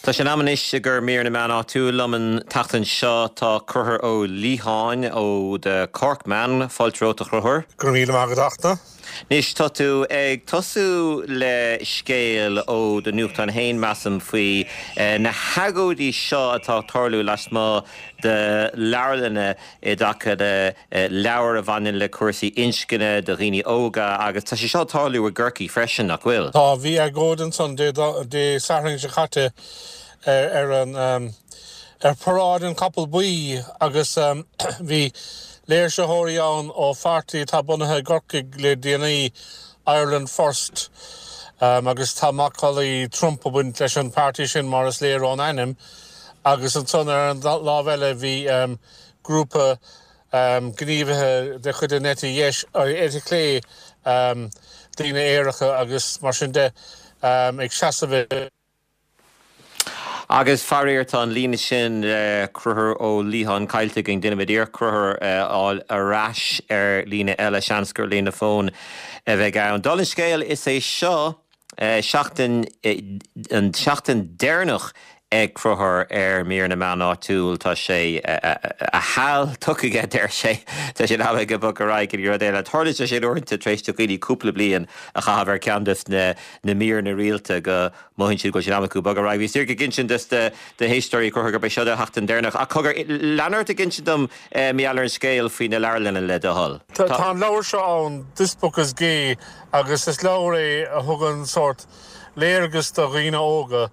Tá sé ammanis gur mír na man áú leman tatan seo tá curthir ó Líháin ó de Corkman fáiltróta chruthir. Gurmíle mágadachta. Nis tá tú ag tosú le scéal ó de nuachtain hain massam faoi na hagódí seo atá tarlú leis má de leirlanna I dacha de leabhar a bhainin le cuasaí inscinne de riine óga agus tá sé seo tarlú a ggurcaí freisin nach bhfuil. Tá bhí a gódan son de saring se chatte an parád an couple buí agus bhí léir se hóirí ann ó fartaí tá bunathe gorcaig le DNA Ireland First agus tá macálaí Trump a buint leis an pártaí sin mar is léir an ainm agus an son ar an lábheile bhí grúpa gníomhathe de chud neta dhéis éidir lé daoine éireacha agus mar sin de ag seasamh Agus faríir tá an líne sin cruthir ó Líháin caiilte gin duine idíor cruthir áil arás líne eile seansgur lína fón a bheith ann. Dul an scéal is é seo seachtain déirnach ag cruthir mír na man áitiúil tá sé a háil tucaige déir sé tá sé hafa go bug aráig go dhéile thuirla sé orintanta trééis tuí cúpla blion a chahabhar ceandas na mír na rialta go maihinn siad go sé amachú bag aráig. Bhí siar go gin sin de héistóí chuthir go be sead a heachtain déirnach a chugur leanart a gin sin dom meallar an scéal faoin na leirlanna le a hall. Tá leabhar seo ann dispuchas gé agus is leabhar é a thugann sort léargus do riine óga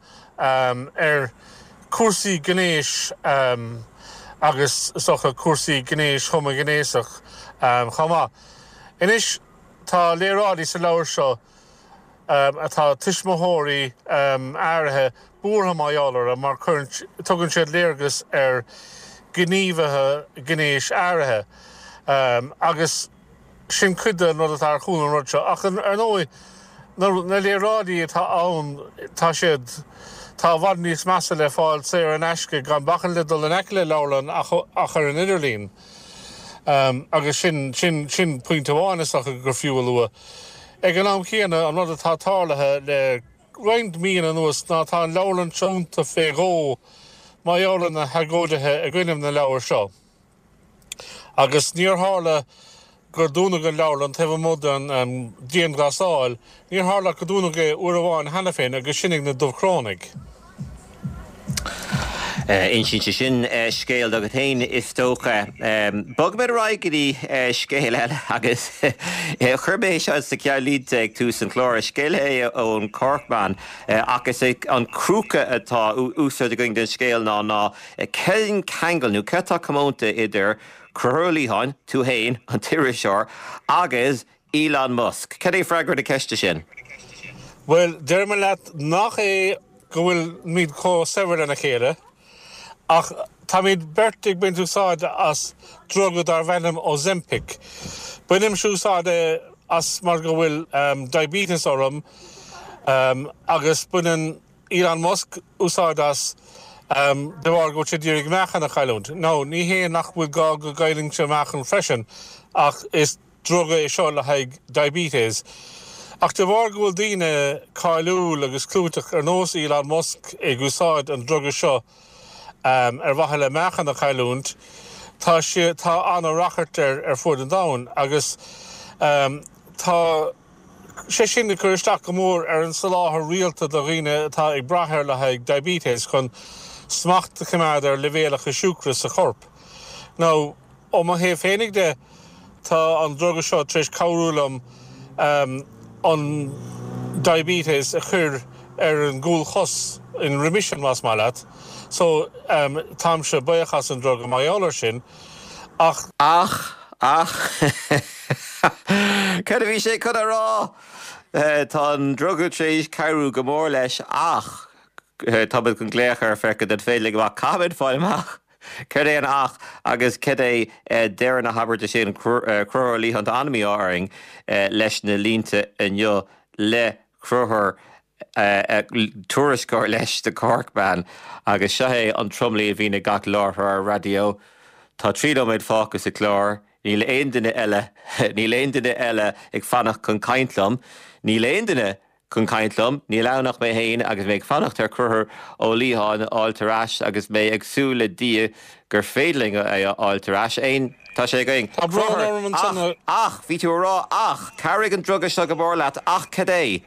cuasaí gnéis agus socha cuasaí gnéis chuma gnéisach chama. Inis tá lérádaí sa leabhar seo atá tuismóthirí áirithe búrtha maiálar a mar chuint tugann siad léargus gníomhathe gnéis áirithe agus sin cuide nó atá chuúlan rud seo ach ar nóid na lérádaí atá ann tá siad tá bhd níos measa le fáil sé an eisce gan bachan le dul an eice leabharlann ach ar an idirlín agus sin puinte bháinas ach gur fiúil lua. Ag an am chéana an rud atá tálathe le roind míon an nuas ná tá an leabharlann seomta fégó maiálann na hagódathe a gcuineamh na leabhar seo. Agus níor tharla gur dúna go leabharlann taobh mód an díon gasáil, níor tharla go dúna go uair amháin hena féin agus sinnig na dubhchránaigh. In sin scéal agus tain is tócha. Bog me raigí scéal eile agus churbééis se sa cear líd ag tú san chlór scéal é ón Corkman agus an crúca atá úsá a going den scéal ná ceann cheangalnú cetá commónta idir cruthir Líháin tú hain an tíiri seoir agus Elon Musk. Cad é freigur de ceiste sin? Well, derma leat nach é go bhfuil míad có sever lena chéile ach tá míad bertig bin úsáide as drogad ar bhenim Ozempic. Bunim siúsáide as mar go bhfuil diabetes orm agus bunin Elon Musk úsáide as de bhar go sé dírig mechan a chailúnt. No, ní hé nach bhfuil go gailing se mechan freisin ach is droga é seo le haig diabetes. Ach de bhar go bhfuil daoine cáilúil agus clúteach ar nós Elon Musk ag úsáid an droga seo ar bhathe le mechan a chailúnt, tá an rachart ar fud an dain agus tá sé sin na chuiristeach go mór ar an salátha rialta do riine tá ag brathir le haig diabetes chun smacht chuimead ar levéalacha siúcra sa chorp. Now, ó má héh fénig de tá an droga seo tríos cabhrúlam an diabetes a chur ar an gúil chos in remission mas má leat. So, tám se buchas an droga maiálar sin, ach... Cad a bhí sé cad a rá? Tá an droga trééis ceirú go mór leis ach tabad chun gléachar fecha den féile go cabid fáilmach. Cad é an ach agus cad é déir na habarta sin cruthir Líháin anmí áing leis na línta inneo le cruthir tuairiscóir leis de Corkman agus sé an tromlaí a bhína gach láthar ar radio. Tá trídomid fágus a chlár, ní le aon duine eile ag fannach chun caintlam, ní le aon duine chun caiintlum, ní lenach mé héin agus méid fannacht ar chuthair ó líháin áiltarás agus mé agsúla dia gur féidling áiltarás éin tá sé going. Ach, ví tú rá ach, carrig an drug se go bór leat ach cadé.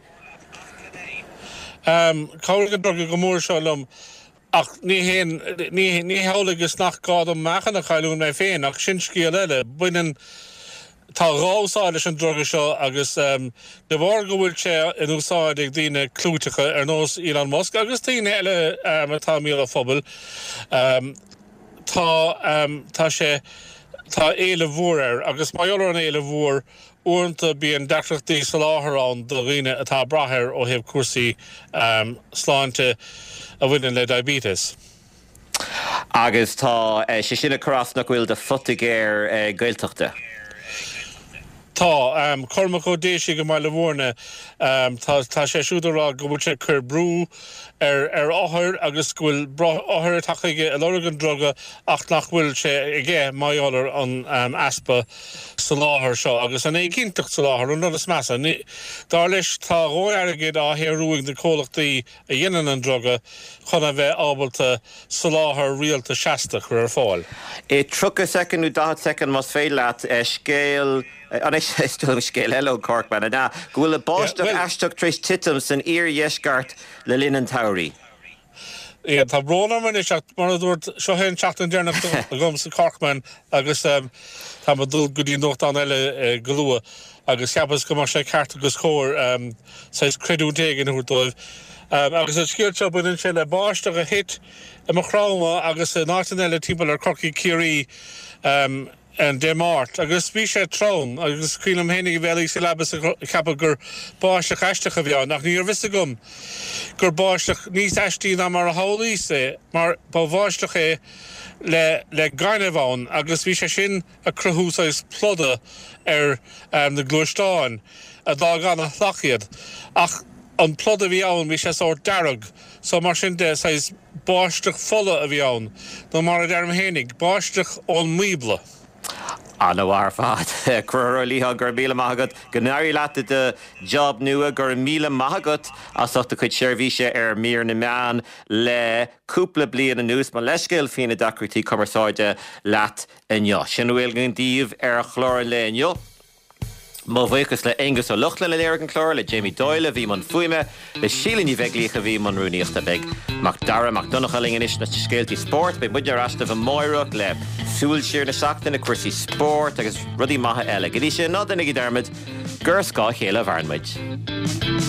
Carrig an drug go mór se lom. Ach, ní hálagus nach gád am mechan a chailún mé féin, ach sin scíal eile, buinean tá rásáile an droga seo agus de bhar go bhfuil sé in úsáid ag dtíine clútecha ar nós Elon Musk, agus tíine eile atá míle phobal. Tá sé tá éile mhór agus maiollar an éile mhór uanta bí an deachreachtaí sa látharrán do riine atá brathir ó hebh cuasaí sláinte a bhaineann le diabetes. Agus tá sé sinna crasnach bhfuil de futagéir gailteachta. Tá, Cormac ó déisi go mai le bhórne, tá sé siúdarrá go bhfuil sé chur brú ar áthir agus bhfuil áthir tachaige a lorgan droga ach nach bhfuil sé ige maiollar an aspa sa láthair seo, agus an é cinnteach sa láthair, an nulas measa. Dar leis tá róarigid á héarúing de cólachtaí a dhéanaan an droga chuna bheith ábalta sa láthair rialta seasta chur ar fáil. I 30 second 10 second mas féile leat scéal an éistúm scéal hello Corkman na gohfuil a báisteach eisteach tríos titim san ír dheisceart le linn an tairí. Tá bróna man is mar dúirt seo hen seachtain dearnach a gom sa Corkman agus tá dul go dtí nócht an eile glua agus ceapas go mar sé ceart agus chóir sa creadú dégan údóibh. Agus a scéal seo buinn sé le báisteach a hit a chráma agus a nátain eile timpeall ar Corcaigh Ciarí an démart, agus bhí sé trám, agus cuilam hénig bhealaí sa lebas a cappa gur báisteach eisteach a bheán, nach níor vis gom gur báisteach níos eistí ná mar a hálaí sé, mar ba bháisteach é le gaiinehán, agus bhí sé sin a cruthúsáis ploda ar na glúistáin a dá gan a thlachiad. Ach an plod a bhí ann bhí sé sór darag, so mar sin de sais báisteach fola a bhí ann, nó mar a derm hénig, báisteach ón míbla. An bhhar fad cruir lítha gur míle maithagad go nairí leat de job nua gur míle maithagad as achta chuid seirbhíse ar mír na meán le cúpla bliana nús má leiscéil fína dacrútaí cumarsáide leat inneo. Sin bhfuil gon díomh ar chlór le inneo. Má bhuichas le Angus ó Luchtla le léir an chlór le Jamie Doyle bhí man fuime le sílan í bheitglícha bhí man rúníochta beag mac dara mac donnacha linganis na scéaltí sport be buidir asta bh moireach le súil siar na seachtain na cuasaí sport agus rudí maithe eile. Go dtí sé ná denna go dermid gur scá chéile bharnmuid.